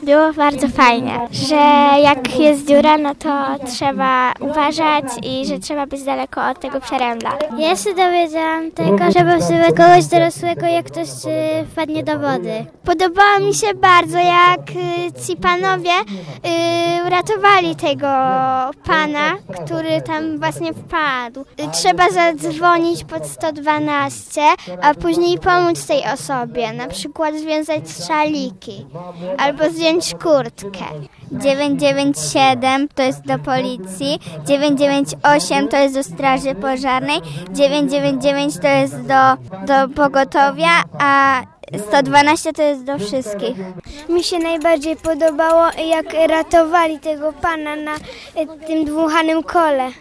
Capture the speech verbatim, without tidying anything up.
Było bardzo fajnie, że jak jest dziura, no to trzeba uważać i że trzeba być daleko od tego przerębla. Ja się dowiedziałam tego, żeby wzywać kogoś dorosłego, jak ktoś y, wpadnie do wody. Podobało mi się bardzo, jak y, ci panowie y, uratowali tego pana, który tam właśnie wpadł. Y, trzeba zadzwonić pod sto dwanaście, a później pomóc tej osobie, na przykład związać szaliki albo zdjąć kurtkę. dziewięć dziewięć siedem to jest do policji, dziewięć dziewięć osiem to jest do straży pożarnej, dziewięć dziewięć dziewięć to jest do, do pogotowia, a sto dwanaście to jest do wszystkich. Mi się najbardziej podobało, jak ratowali tego pana na tym dmuchanym kole.